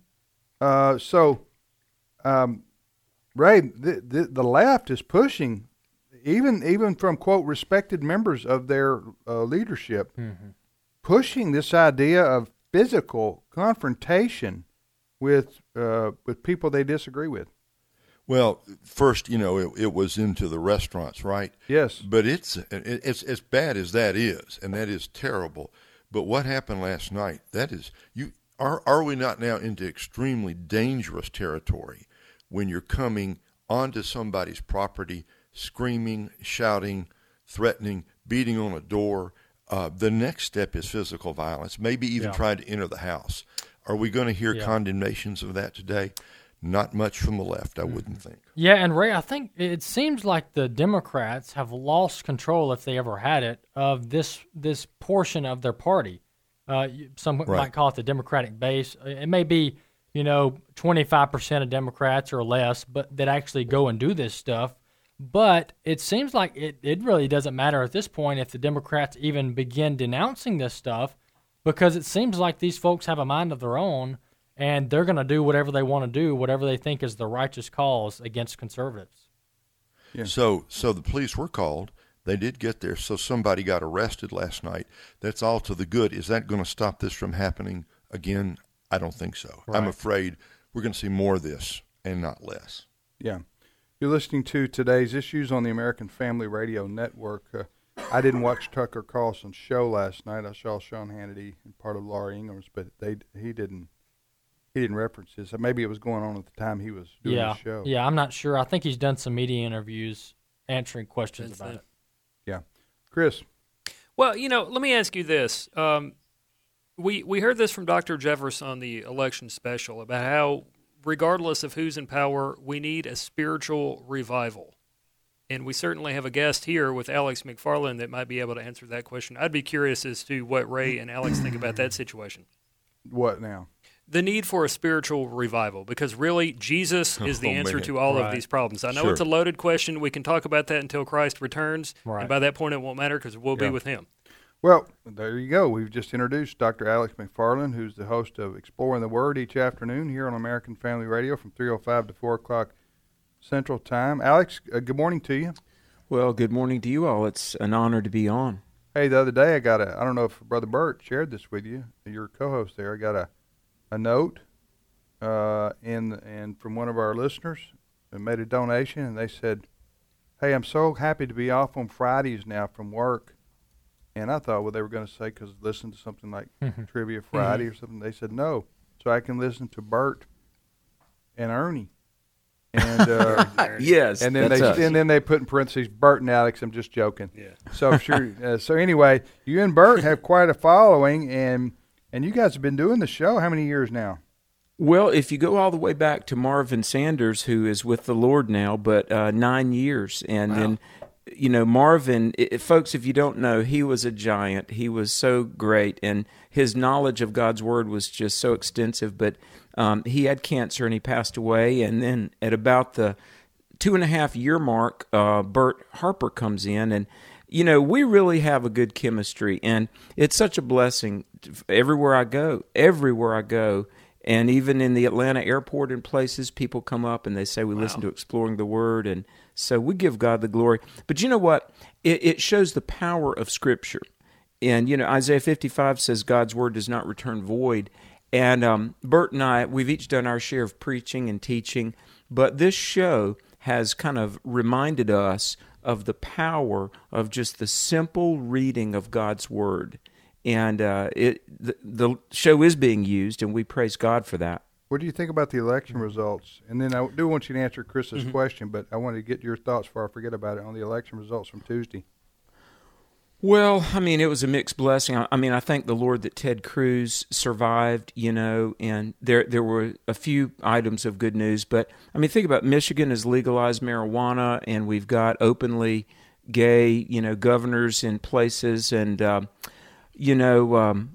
B: Ray, the left is pushing, even from, quote, respected members of their leadership, pushing this idea of physical confrontation with people they disagree with.
E: Well, first, it was into the restaurants, right?
B: Yes.
E: But it's as bad as that is, and that is terrible. But what happened last night, that is, are we not now into extremely dangerous territory when you're coming onto somebody's property, screaming, shouting, threatening, beating on a door? The next step is physical violence, maybe even trying to enter the house. Are we going to hear condemnations of that today? Not much from the left, I wouldn't think.
C: Yeah, and Ray, I think it seems like the Democrats have lost control, if they ever had it, of this portion of their party. Some might call it the Democratic base. It may be, 25% of Democrats or less, but that actually go and do this stuff. But it seems like it really doesn't matter at this point if the Democrats even begin denouncing this stuff, because it seems like these folks have a mind of their own, and they're going to do whatever they want to do, whatever they think is the righteous cause against conservatives.
E: Yeah. So the police were called. They did get there. So somebody got arrested last night. That's all to the good. Is that going to stop this from happening again? I don't think so. Right. I'm afraid we're going to see more of this and not less.
B: Yeah. You're listening to Today's Issues on the American Family Radio Network. I didn't watch Tucker Carlson's show last night. I saw Sean Hannity and part of Laura Ingraham's, but he didn't reference this. Maybe it was going on at the time he was doing the show.
C: Yeah, I'm not sure. I think he's done some media interviews answering questions about it.
B: Yeah. Chris?
D: Well, let me ask you this. We heard this from Dr. Jeffress on the election special about how, regardless of who's in power, we need a spiritual revival. And we certainly have a guest here with Alex McFarland that might be able to answer that question. I'd be curious as to what Ray and Alex think about that situation.
B: What now?
D: The need for a spiritual revival, because really Jesus is the answer to all of these problems. I know it's a loaded question. We can talk about that until Christ returns, and by that point it won't matter because we'll be with him.
B: Well, there you go. We've just introduced Dr. Alex McFarland, who's the host of Exploring the Word each afternoon here on American Family Radio from 3:05 to 4 o'clock Central Time. Alex, good morning to you.
Q: Well, good morning to you all. It's an honor to be on.
B: Hey, the other day I don't know if Brother Bert shared this with you, your co-host there. I got a note and from one of our listeners who made a donation, and they said, "Hey, I'm so happy to be off on Fridays now from work. And I thought, well, they were going to say, because listen to something like Trivia Friday or something. They said no, so I can listen to Bert and Ernie. And
Q: yes,
B: and then they put in parentheses Bert and Alex. I'm just joking.
D: Yeah.
B: So I'm sure. So anyway, you and Bert have quite a following, and you guys have been doing the show how many years now?
Q: Well, if you go all the way back to Marvin Sanders, who is with the Lord now, but 9 years, and then. You know, Marvin, folks, if you don't know, he was a giant. He was so great, and his knowledge of God's Word was just so extensive. But he had cancer, and he passed away. And then at about the 2.5-year mark, Bert Harper comes in. And, you know, we really have a good chemistry, and it's such a blessing everywhere I go. And even in the Atlanta airport and places, people come up and they say, we listen to Exploring the Word. And so we give God the glory. But you know what? It shows the power of Scripture. And, you know, Isaiah 55 says God's Word does not return void. And Bert and I, we've each done our share of preaching and teaching. But this show has kind of reminded us of the power of just the simple reading of God's Word. And the show is being used, and we praise God for that.
B: What do you think about the election results? And then I do want you to answer Chris's question, but I wanted to get your thoughts before I forget about it on the election results from Tuesday.
Q: Well, I mean, it was a mixed blessing. I mean, I thank the Lord that Ted Cruz survived, you know, and there were a few items of good news. But, I mean, think about Michigan has legalized marijuana, and we've got openly gay, you know, governors in places, and you know,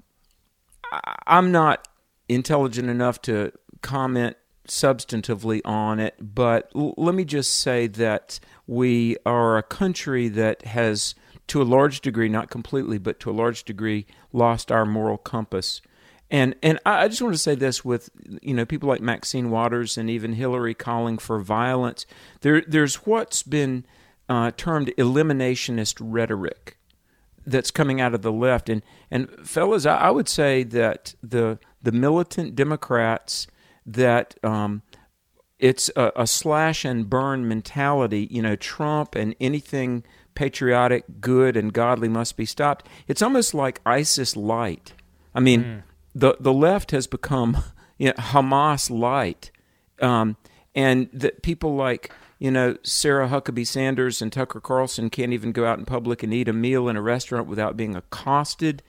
Q: I'm not intelligent enough to comment substantively on it, but let me just say that we are a country that has, to a large degree, not completely, but to a large degree, lost our moral compass. And I just want to say this with, you know, people like Maxine Waters and even Hillary calling for violence. There's what's been termed eliminationist rhetoric that's coming out of the left. And fellas, I would say that the militant Democrats, that it's a slash and burn mentality. You know, Trump and anything patriotic, good, and godly must be stopped. It's almost like ISIS light. I mean, the left has become, you know, Hamas light. And that people like, you know, Sarah Huckabee Sanders and Tucker Carlson can't even go out in public and eat a meal in a restaurant without being accosted.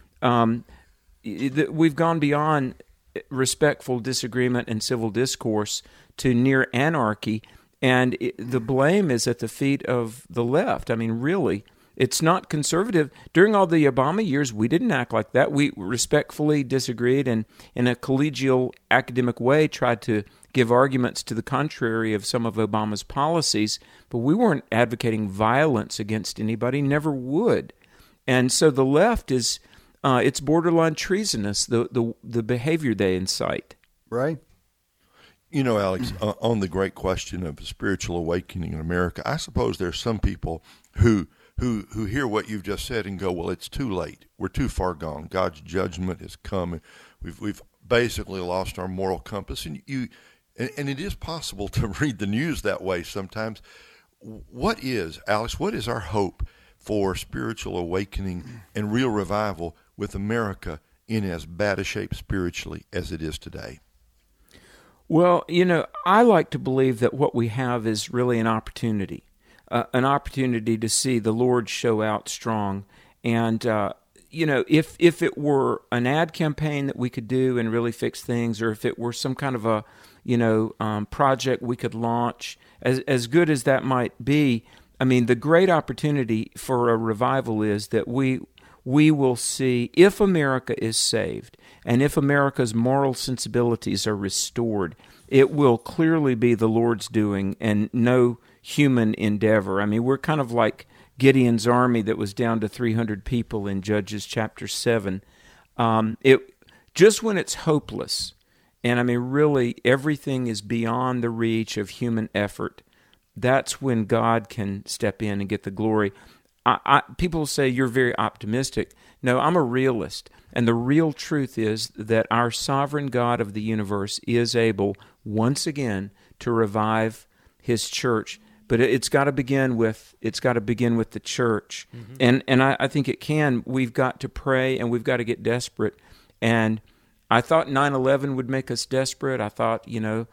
Q: We've gone beyond respectful disagreement and civil discourse to near anarchy, and the blame is at the feet of the left. I mean, really, it's not conservative. During all the Obama years, we didn't act like that. We respectfully disagreed and in a collegial academic way tried to give arguments to the contrary of some of Obama's policies, but we weren't advocating violence against anybody, never would. And so the left is, it's borderline treasonous, the behavior they incite.
B: Right.
E: You know, Alex, on the great question of spiritual awakening in America, I suppose there's some people who hear what you've just said and go, well, it's too late. We're too far gone. God's judgment has come. We've basically lost our moral compass. And it is possible to read the news that way sometimes. Alex, what is our hope for spiritual awakening and real revival with America in as bad a shape spiritually as it is today?
Q: Well, you know, I like to believe that what we have is really an opportunity to see the Lord show out strong. And, you know, if it were an ad campaign that we could do and really fix things, or if it were some kind of a, you know, project we could launch, as good as that might be, I mean, the great opportunity for a revival is that we will see, if America is saved and if America's moral sensibilities are restored, it will clearly be the Lord's doing and no human endeavor. I mean, we're kind of like Gideon's army that was down to 300 people in Judges chapter 7. Just when it's hopeless, and I mean, really everything is beyond the reach of human effort, that's when God can step in and get the glory. People say you're very optimistic. No, I'm a realist. And the real truth is that our sovereign God of the universe is able, once again, to revive His church. but it's got to begin with the church, and I think it can. We've got to pray, and we've got to get desperate. And I thought 9/11 would make us desperate. I thought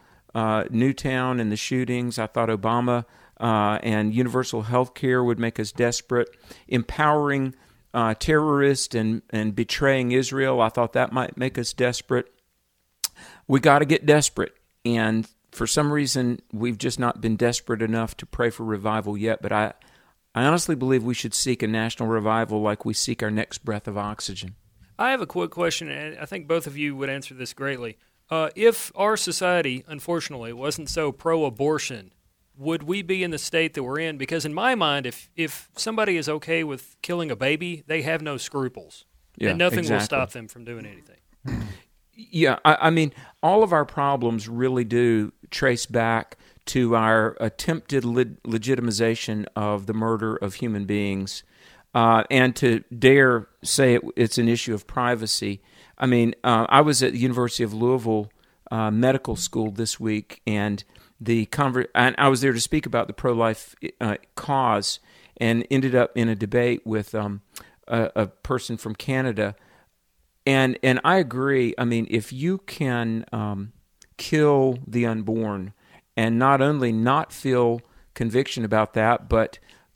Q: Newtown and the shootings. I thought Obama and universal health care would make us desperate. Empowering terrorists and betraying Israel, I thought that might make us desperate. We got to get desperate, and for some reason, we've just not been desperate enough to pray for revival yet, but I honestly believe we should seek a national revival like we seek our next breath of oxygen.
D: I have a quick question, and I think both of you would answer this greatly. If our society, unfortunately, wasn't so pro-abortion, would we be in the state that we're in? Because in my mind, if somebody is okay with killing a baby, they have no scruples, and nothing will stop them from doing anything.
Q: Yeah, I mean, all of our problems really do trace back to our attempted legitimization of the murder of human beings, and to dare say it's an issue of privacy. I mean, I was at the University of Louisville Medical School this week, and and I was there to speak about the pro-life cause, and ended up in a debate with a person from Canada. And I agree. I mean, if you can kill the unborn and not only not feel conviction about that, but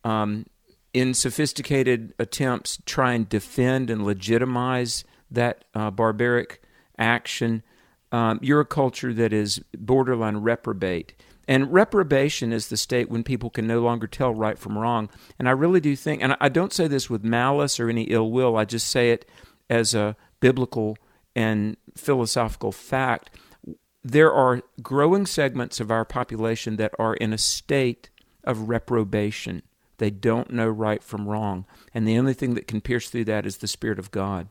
Q: in sophisticated attempts try and defend and legitimize that barbaric action, you're a culture that is borderline reprobate. And reprobation is the state when people can no longer tell right from wrong. And I really do think, and I don't say this with malice or any ill will, I just say it as a biblical and philosophical fact. There are growing segments of our population that are in a state of reprobation. They don't know right from wrong. And the only thing that can pierce through that is the Spirit of God.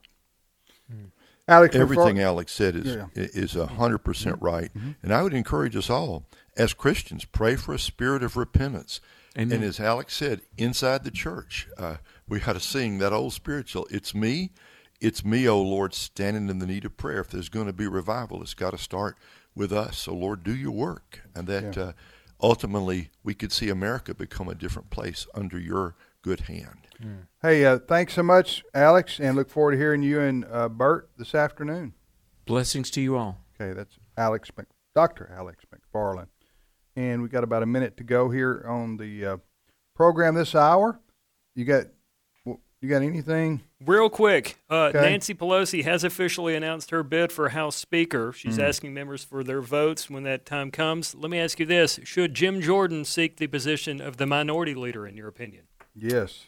B: Alex,
E: everything Alex said is 100% right. And I would encourage us all, as Christians, pray for a spirit of repentance.
Q: Amen.
E: And as Alex said, inside the church, we got to sing that old spiritual, it's me, O Lord, standing in the need of prayer. If there's going to be revival, it's got to start with us. So, Lord, do your work. And that ultimately we could see America become a different place under your good hand.
B: Hey, thanks so much, Alex, and look forward to hearing you and Bert this afternoon.
Q: Blessings to you all.
B: Okay, that's Dr. Alex McFarland. And we got about a minute to go here on the program this hour. You got anything?
D: Real quick,
B: Okay.
D: Nancy Pelosi has officially announced her bid for House Speaker. She's asking members for their votes when that time comes. Let me ask you this. Should Jim Jordan seek the position of the minority leader, in your opinion?
B: Yes.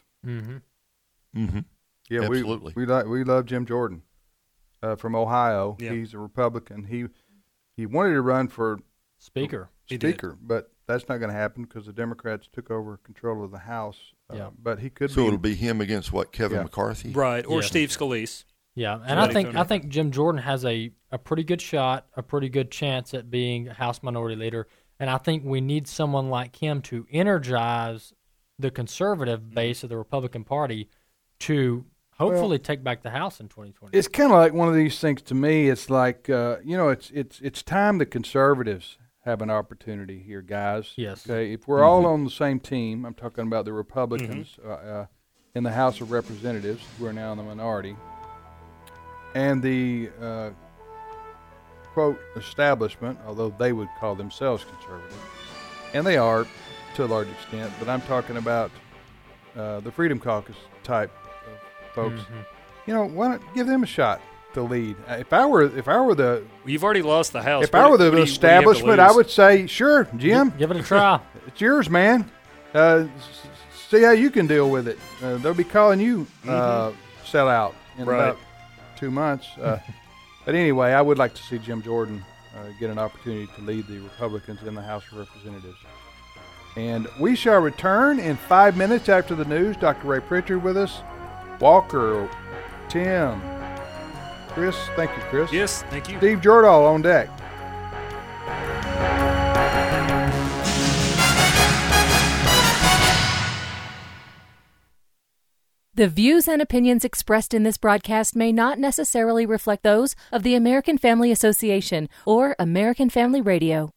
B: Yeah,
E: absolutely.
B: We love Jim Jordan from Ohio.
D: Yeah.
B: He's a Republican. He wanted to run for
C: Speaker.
B: But that's not going to happen because the Democrats took over control of the House. But he could.
E: So it'll be him against what, Kevin McCarthy,
D: right? Or Steve Scalise.
C: Yeah, and I think Jim Jordan has a pretty good shot, a pretty good chance at being House Minority Leader, and I think we need someone like him to energize the conservative base of the Republican Party to hopefully take back the House in 2020.
B: It's kind of like one of these things to me. It's like it's time the conservatives have an opportunity here, guys.
C: Yes.
B: Okay. If we're all on the same team, I'm talking about the Republicans in the House of Representatives, who are now in the minority, and the quote establishment, although they would call themselves conservative, and they are to a large extent. But I'm talking about the Freedom Caucus type of folks. Why not give them a shot to lead? If I were the,
D: you've already lost the House.
B: If I were the establishment, I would say, sure, Jim,
C: give it a try.
B: It's yours, man. See how you can deal with it. They'll be calling you sell out in about 2 months. But anyway, I would like to see Jim Jordan get an opportunity to lead the Republicans in the House of Representatives. And we shall return in 5 minutes after the news. Dr. Ray Pritchard with us. Walker, Tim, Chris. Thank you, Chris.
D: Yes, thank you.
B: Steve Jordahl on deck.
R: The views and opinions expressed in this broadcast may not necessarily reflect those of the American Family Association or American Family Radio.